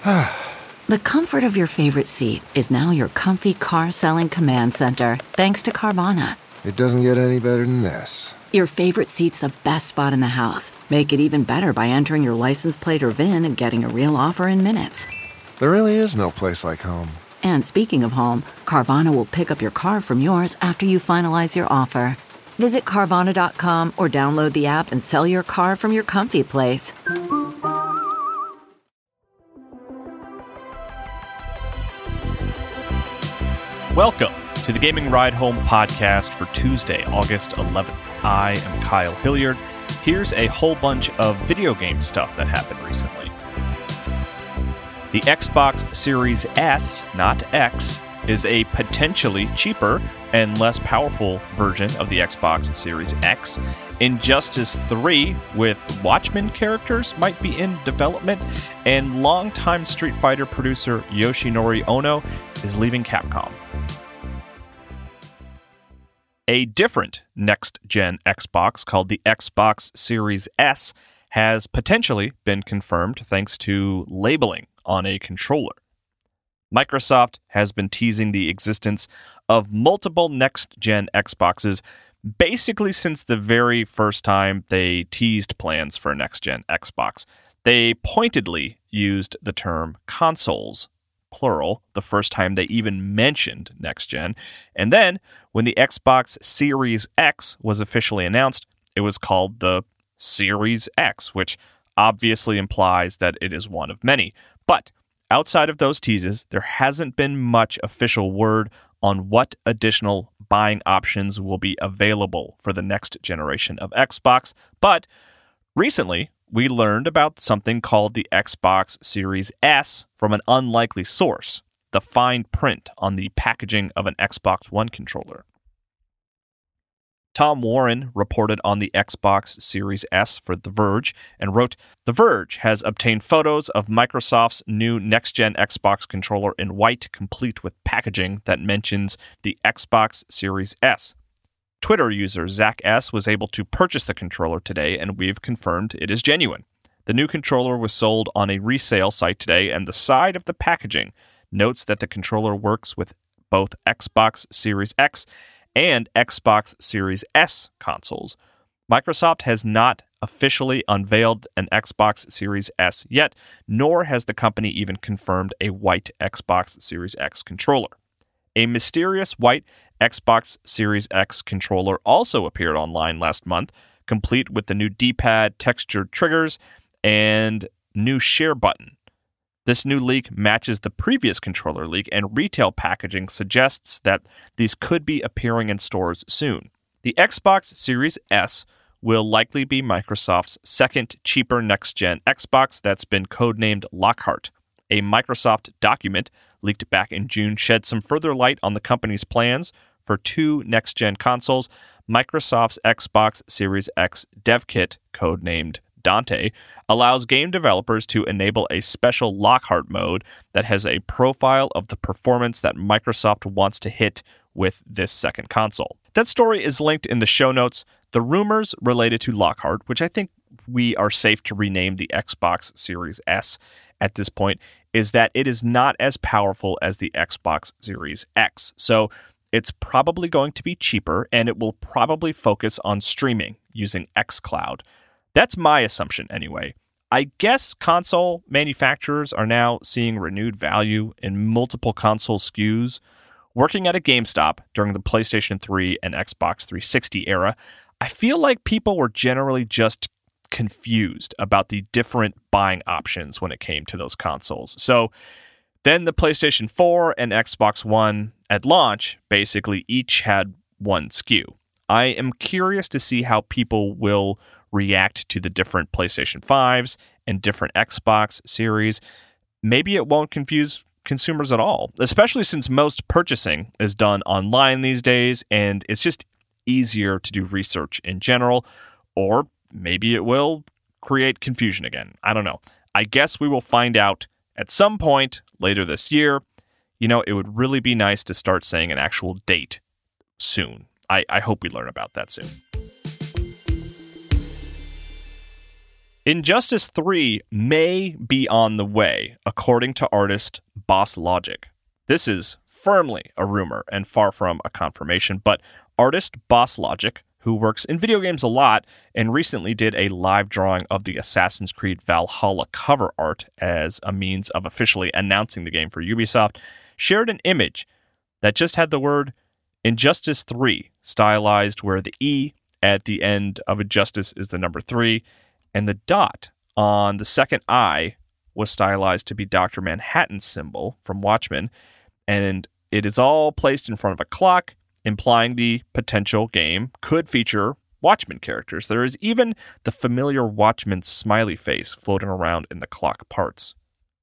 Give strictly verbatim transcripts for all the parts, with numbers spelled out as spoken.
The comfort of your favorite seat is now your comfy car selling command center, thanks to Carvana. It doesn't get any better than this. Your favorite seat's the best spot in the house. Make it even better by entering your license plate or V I N and getting a real offer in minutes. There really is no place like home. And speaking of home, Carvana will pick up your car from yours after you finalize your offer. Visit Carvana dot com or download the app and sell your car from your comfy place. Welcome to the Gaming Ride Home podcast for Tuesday, August eleventh. I am Kyle Hilliard. Here's a whole bunch of video game stuff that happened recently. The Xbox Series S, not X, is a potentially cheaper and less powerful version of the Xbox Series X. Injustice three with Watchmen characters might be in development, and longtime Street Fighter producer Yoshinori Ono is leaving Capcom. A different next-gen Xbox called the Xbox Series S has potentially been confirmed thanks to labeling on a controller. Microsoft has been teasing the existence of multiple next-gen Xboxes basically since the very first time they teased plans for a next-gen Xbox. They pointedly used the term consoles, plural, the first time they even mentioned next-gen. And then, when the Xbox Series X was officially announced, it was called the Series X, which obviously implies that it is one of many. But outside of those teases, there hasn't been much official word on what additional buying options will be available for the next generation of Xbox. But recently, we learned about something called the Xbox Series S from an unlikely source, the fine print on the packaging of an Xbox One controller. Tom Warren reported on the Xbox Series S for The Verge and wrote, "The Verge has obtained photos of Microsoft's new next-gen Xbox controller in white, complete with packaging that mentions the Xbox Series S. Twitter user Zach S. was able to purchase the controller today, and we've confirmed it is genuine. The new controller was sold on a resale site today, and the side of the packaging notes that the controller works with both Xbox Series X and Xbox Series S consoles. Microsoft has not officially unveiled an Xbox Series S yet, nor has the company even confirmed a white Xbox Series X controller. A mysterious white Xbox Series X controller also appeared online last month, complete with the new D-pad, textured triggers, and new share button. This new leak matches the previous controller leak, and retail packaging suggests that these could be appearing in stores soon. The Xbox Series S will likely be Microsoft's second, cheaper next-gen Xbox that's been codenamed Lockhart. A Microsoft document leaked back in June shed some further light on the company's plans for two next-gen consoles. Microsoft's Xbox Series X dev kit, codenamed Dante, allows game developers to enable a special Lockhart mode that has a profile of the performance that Microsoft wants to hit with this second console. That story is linked in the show notes. The rumors related to Lockhart, which I think we are safe to rename the Xbox Series S at this point, is that it is not as powerful as the Xbox Series X. So it's probably going to be cheaper, and it will probably focus on streaming using xCloud. That's my assumption anyway. I guess console manufacturers are now seeing renewed value in multiple console S K Us. Working at a GameStop during the PlayStation three and Xbox three sixty era, I feel like people were generally just confused about the different buying options when it came to those consoles. So then the PlayStation four and Xbox One at launch basically each had one S K U. I am curious to see how people will react to the different PlayStation fives and different Xbox series. Maybe it won't confuse consumers at all, especially since most purchasing is done online these days, and it's just easier to do research in general. Or maybe it will create confusion again. I don't know. I guess we will find out at some point later this year. You know, it would really be nice to start saying an actual date soon. I, I hope we learn about that soon. Injustice three may be on the way, according to artist Boss Logic. This is firmly a rumor and far from a confirmation, but artist Boss Logic, who works in video games a lot and recently did a live drawing of the Assassin's Creed Valhalla cover art as a means of officially announcing the game for Ubisoft, shared an image that just had the word Injustice three stylized, where the E at the end of Injustice is the number three, and the dot on the second I was stylized to be Doctor Manhattan's symbol from Watchmen, and it is all placed in front of a clock, implying the potential game could feature Watchmen characters. There is even the familiar Watchmen smiley face floating around in the clock parts.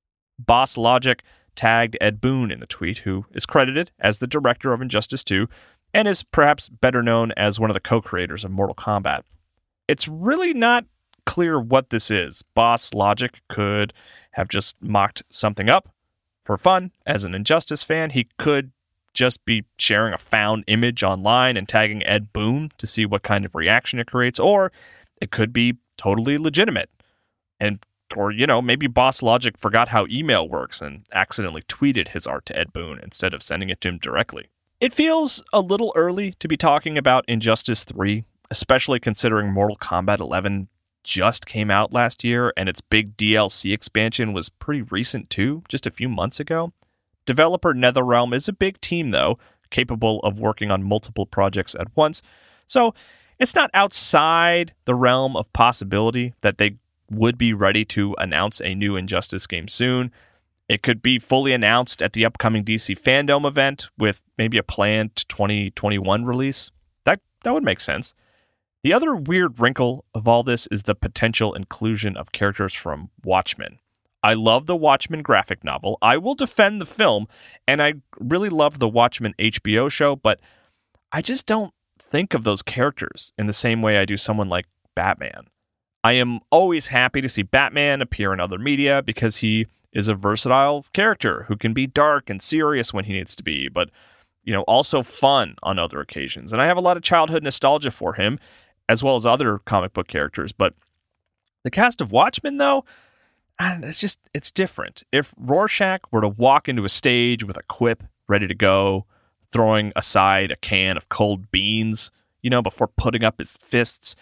Boss Logic tagged Ed Boon in the tweet, who is credited as the director of Injustice two and is perhaps better known as one of the co-creators of Mortal Kombat. It's really not clear what this is. Boss Logic could have just mocked something up for fun as an Injustice fan. He could just be sharing a found image online and tagging Ed Boon to see what kind of reaction it creates, or it could be totally legitimate. And or, you know, maybe Boss Logic forgot how email works and accidentally tweeted his art to Ed Boon instead of sending it to him directly. It feels a little early to be talking about Injustice three, especially considering Mortal Kombat eleven just came out last year and its big D L C expansion was pretty recent too, just a few months ago. Developer NetherRealm is a big team, though, capable of working on multiple projects at once, so it's not outside the realm of possibility that they would be ready to announce a new Injustice game soon. It could be fully announced at the upcoming D C Fandom event with maybe a planned twenty twenty-one release. That that would make sense. The other weird wrinkle of all this is the potential inclusion of characters from Watchmen. I love the Watchmen graphic novel. I will defend the film, and I really love the Watchmen H B O show, but I just don't think of those characters in the same way I do someone like Batman. I am always happy to see Batman appear in other media because he is a versatile character who can be dark and serious when he needs to be, but, you know, also fun on other occasions. And I have a lot of childhood nostalgia for him, as well as other comic book characters. But the cast of Watchmen, though, it's just, it's different. If Rorschach were to walk into a stage with a quip ready to go, throwing aside a can of cold beans, you know, before putting up his fists,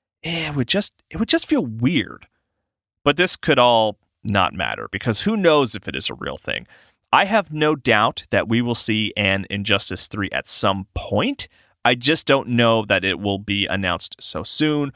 it would just it would just feel weird. But this could all not matter, because who knows if it is a real thing. I have no doubt that we will see an Injustice three at some point. I just don't know that it will be announced so soon,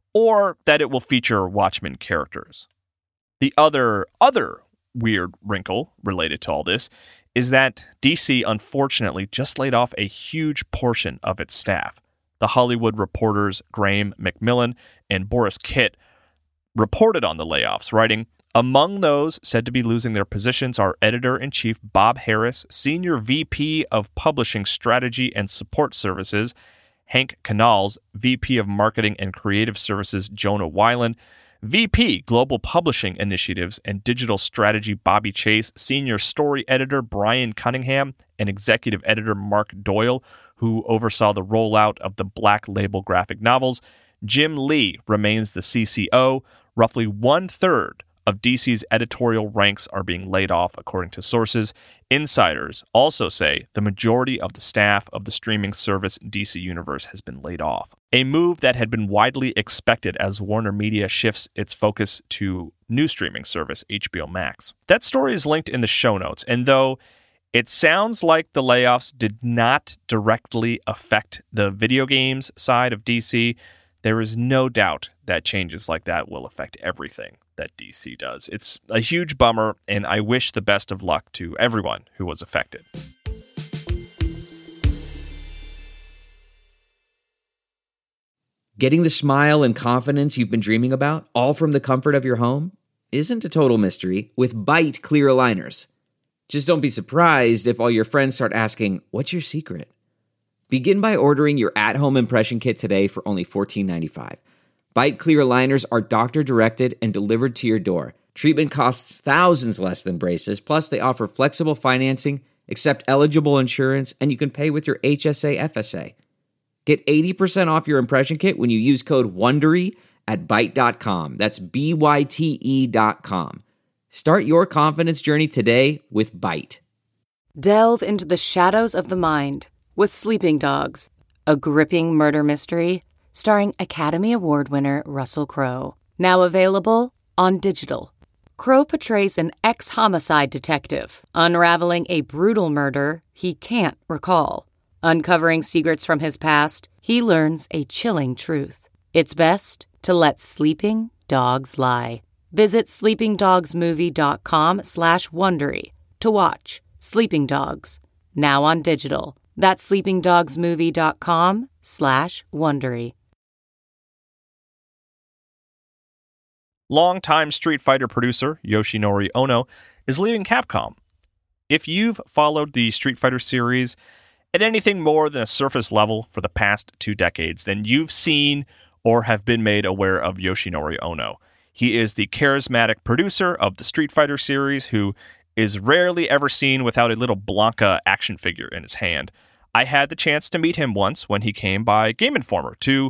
or that it will feature Watchmen characters. The other other weird wrinkle related to all this is that D C unfortunately just laid off a huge portion of its staff. The Hollywood Reporter's Graham McMillan and Boris Kitt reported on the layoffs, writing, "Among those said to be losing their positions are Editor-in-Chief Bob Harris, Senior V P of Publishing Strategy and Support Services Hank Canals, V P of Marketing and Creative Services Jonah Weiland, V P Global Publishing Initiatives and Digital Strategy Bobby Chase, Senior Story Editor Brian Cunningham, and Executive Editor Mark Doyle, who oversaw the rollout of the Black Label graphic novels. Jim Lee remains the C C O. Roughly one-third of D C's editorial ranks are being laid off, according to sources. Insiders also say the majority of the staff of the streaming service D C Universe has been laid off, a move that had been widely expected as Warner Media shifts its focus to new streaming service H B O Max. That story is linked in the show notes, and though it sounds like the layoffs did not directly affect the video games side of D C, there is no doubt that changes like that will affect everything that D C does. It's a huge bummer, and I wish the best of luck to everyone who was affected. Getting the smile and confidence you've been dreaming about, all from the comfort of your home, isn't a total mystery with Byte clear aligners. Just don't be surprised if all your friends start asking, "What's your secret?" Begin by ordering your at-home impression kit today for only fourteen ninety-five. Byte clear aligners are doctor-directed and delivered to your door. Treatment costs thousands less than braces, plus they offer flexible financing, accept eligible insurance, and you can pay with your H S A F S A. Get eighty percent off your impression kit when you use code WONDERY at byte dot com. That's B Y T E dot com. Start your confidence journey today with Byte. Delve into the shadows of the mind with Sleeping Dogs, a gripping murder mystery starring Academy Award winner Russell Crowe. Now available on digital. Crowe portrays an ex-homicide detective unraveling a brutal murder he can't recall. Uncovering secrets from his past, he learns a chilling truth. It's best to let sleeping dogs lie. Visit sleepingdogsmovie.com slash Wondery to watch Sleeping Dogs, now on digital. That's sleepingdogsmovie.com slash Wondery. Longtime Street Fighter producer Yoshinori Ono is leaving Capcom. If you've followed the Street Fighter series at anything more than a surface level for the past two decades, then you've seen or have been made aware of Yoshinori Ono. He is the charismatic producer of the Street Fighter series who is rarely ever seen without a little Blanka action figure in his hand. I had the chance to meet him once when he came by Game Informer to,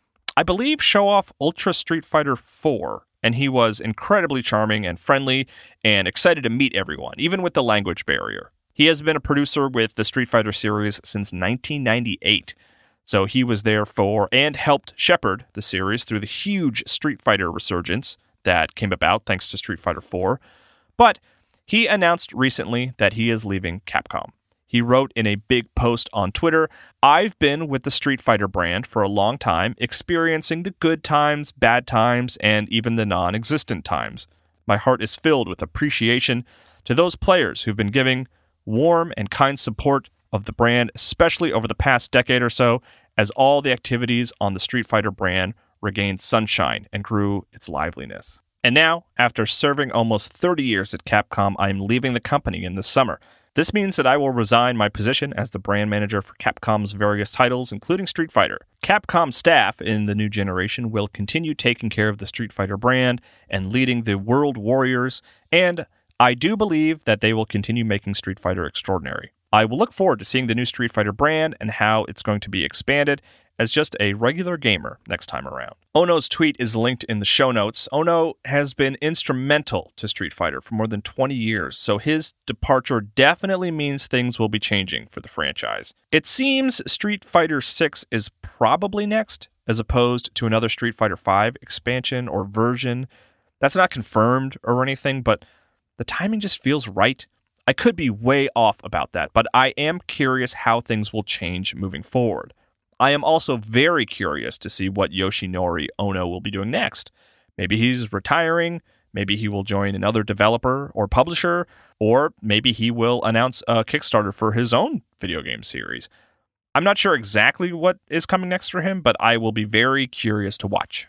I believe, show off Ultra Street Fighter four, and he was incredibly charming and friendly and excited to meet everyone, even with the language barrier. He has been a producer with the Street Fighter series since nineteen ninety-eight, so he was there for and helped shepherd the series through the huge Street Fighter resurgence that came about thanks to Street Fighter four. But he announced recently that he is leaving Capcom. He wrote in a big post on Twitter, "I've been with the Street Fighter brand for a long time, experiencing the good times, bad times, and even the non-existent times. My heart is filled with appreciation to those players who've been giving warm and kind support of the brand, especially over the past decade or so, as all the activities on the Street Fighter brand regained sunshine and grew its liveliness. And now, after serving almost thirty years at Capcom, I am leaving the company in the summer. This means that I will resign my position as the brand manager for Capcom's various titles, including Street Fighter. Capcom staff in the new generation will continue taking care of the Street Fighter brand and leading the World Warriors, and I do believe that they will continue making Street Fighter extraordinary. I will look forward to seeing the new Street Fighter brand and how it's going to be expanded as just a regular gamer next time around." Ono's tweet is linked in the show notes. Ono has been instrumental to Street Fighter for more than twenty years, so his departure definitely means things will be changing for the franchise. It seems Street Fighter six is probably next, as opposed to another Street Fighter five expansion or version. That's not confirmed or anything, but the timing just feels right. I could be way off about that, but I am curious how things will change moving forward. I am also very curious to see what Yoshinori Ono will be doing next. Maybe he's retiring, maybe he will join another developer or publisher, or maybe he will announce a Kickstarter for his own video game series. I'm not sure exactly what is coming next for him, but I will be very curious to watch.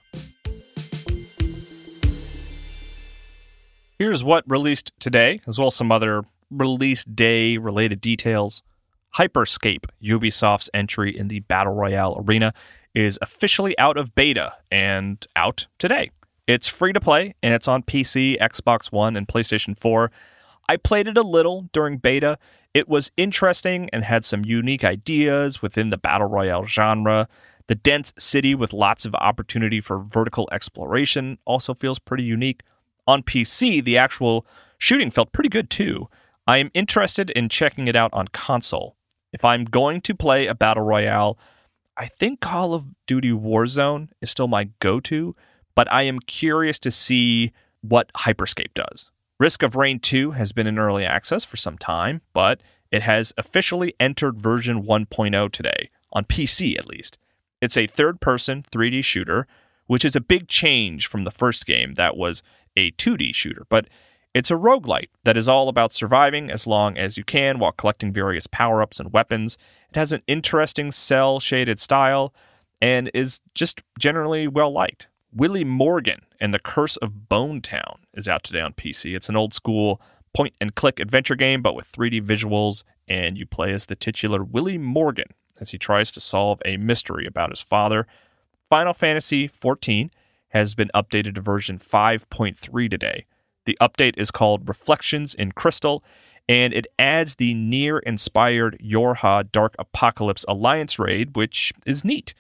Here's what released today, as well as some other release day related details. Hyperscape, Ubisoft's entry in the Battle Royale arena, is officially out of beta and out today. It's free to play, and it's on P C, Xbox One, and PlayStation four. I played it a little during beta. It was interesting and had some unique ideas within the Battle Royale genre. The dense city with lots of opportunity for vertical exploration also feels pretty unique. On P C, the actual shooting felt pretty good too. I am interested in checking it out on console. If I'm going to play a Battle Royale, I think Call of Duty Warzone is still my go-to, but I am curious to see what Hyperscape does. Risk of Rain two has been in early access for some time, but it has officially entered version one point oh today, on P C at least. It's a third-person three D shooter, which is a big change from the first game that was a two D shooter, but it's a roguelite that is all about surviving as long as you can while collecting various power-ups and weapons. It has an interesting cel-shaded style and is just generally well-liked. Willie Morgan and the Curse of Bone Town is out today on P C. It's an old-school point-and-click adventure game, but with three D visuals, and you play as the titular Willie Morgan as he tries to solve a mystery about his father. Final Fantasy fourteen has been updated to version five point three today. The update is called Reflections in Crystal, and it adds the Nier-inspired Yorha Dark Apocalypse Alliance raid, which is neat.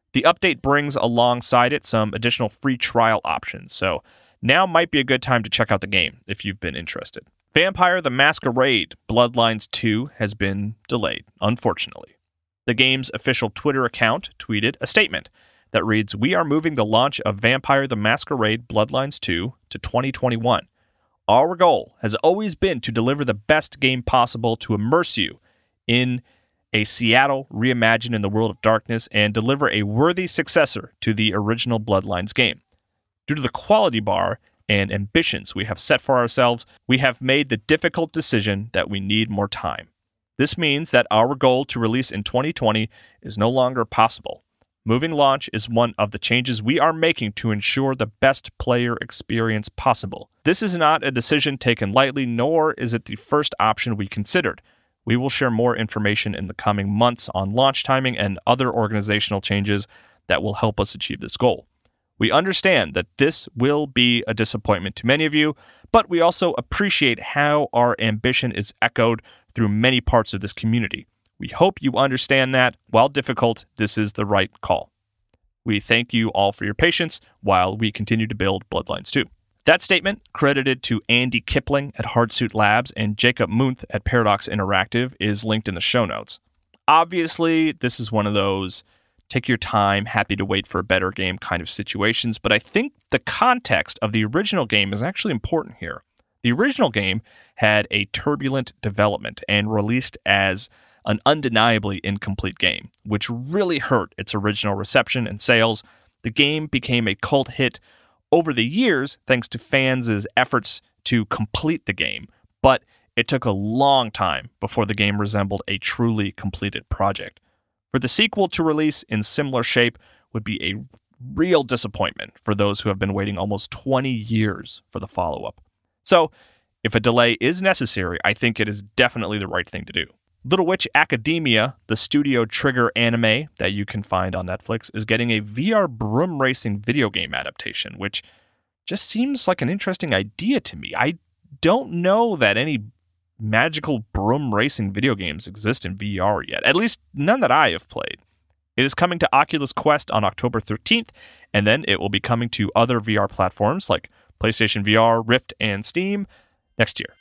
The update brings alongside it some additional free trial options, so now might be a good time to check out the game if you've been interested. Vampire the Masquerade Bloodlines two has been delayed, unfortunately. The game's official Twitter account tweeted a statement that reads, "We are moving the launch of Vampire the Masquerade Bloodlines two to twenty twenty-one. Our goal has always been to deliver the best game possible to immerse you in a Seattle reimagined in the world of darkness and deliver a worthy successor to the original Bloodlines game. Due to the quality bar and ambitions we have set for ourselves, we have made the difficult decision that we need more time. This means that our goal to release in twenty twenty is no longer possible. Moving launch is one of the changes we are making to ensure the best player experience possible. This is not a decision taken lightly, nor is it the first option we considered. We will share more information in the coming months on launch timing and other organizational changes that will help us achieve this goal. We understand that this will be a disappointment to many of you, but we also appreciate how our ambition is echoed through many parts of this community. We hope you understand that, while difficult, this is the right call. We thank you all for your patience while we continue to build Bloodlines two. That statement, credited to Andy Kipling at Hardsuit Labs and Jacob Munthe at Paradox Interactive, is linked in the show notes. Obviously, this is one of those take your time, happy to wait for a better game kind of situations, but I think the context of the original game is actually important here. The original game had a turbulent development and released as an undeniably incomplete game, which really hurt its original reception and sales. The game became a cult hit over the years thanks to fans' efforts to complete the game, but it took a long time before the game resembled a truly completed project. For the sequel to release in similar shape would be a real disappointment for those who have been waiting almost twenty years for the follow-up. So, if a delay is necessary, I think it is definitely the right thing to do. Little Witch Academia, the Studio Trigger anime that you can find on Netflix, is getting a V R broom racing video game adaptation, which just seems like an interesting idea to me. I don't know that any magical broom racing video games exist in V R yet, at least none that I have played. It is coming to Oculus Quest on October thirteenth, and then it will be coming to other V R platforms like PlayStation V R, Rift, and Steam next year.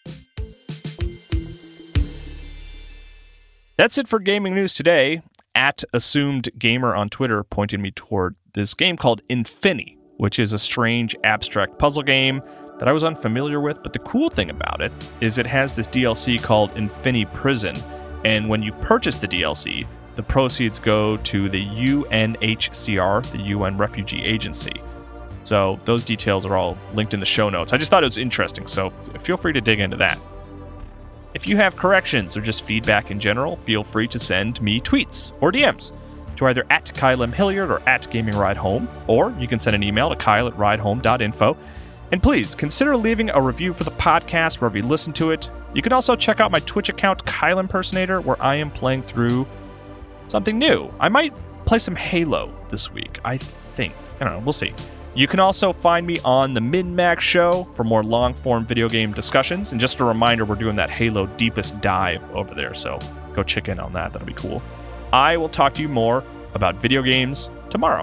That's it for gaming news today. At Assumed Gamer on Twitter pointed me toward this game called Infini, which is a strange abstract puzzle game that I was unfamiliar with, but the cool thing about it is it has this D L C called Infini Prison, and when you purchase the D L C, the proceeds go to the U N H C R, the U N Refugee Agency. So those details are all linked in the show notes. I just thought it was interesting, so feel free to dig into that. If you have corrections or just feedback in general, feel free to send me tweets or D Ms to either at Kyle M. Hilliard or at Gaming Ride Home, or you can send an email to kyle at ridehome dot info. And please consider leaving a review for the podcast wherever you listen to it. You can also check out my Twitch account, Kyle Impersonator, where I am playing through something new. I might play some Halo this week, I think. I don't know, we'll see. You can also find me on the Min-Max Show for more long-form video game discussions. And just a reminder, we're doing that Halo Deepest Dive over there, so go check in on that. That'll be cool. I will talk to you more about video games tomorrow.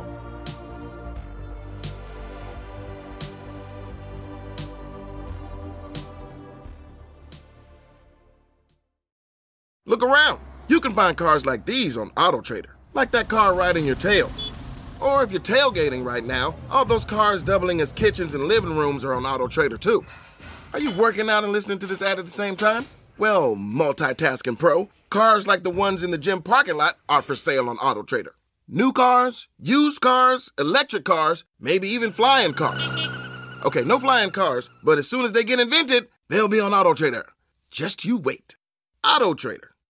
Look around. You can find cars like these on AutoTrader, like that car riding your tail. Or if you're tailgating right now, all those cars doubling as kitchens and living rooms are on AutoTrader too. Are you working out and listening to this ad at the same time? Well, multitasking pro, cars like the ones in the gym parking lot are for sale on AutoTrader. New cars, used cars, electric cars, maybe even flying cars. Okay, no flying cars, but as soon as they get invented, they'll be on AutoTrader. Just you wait. AutoTrader.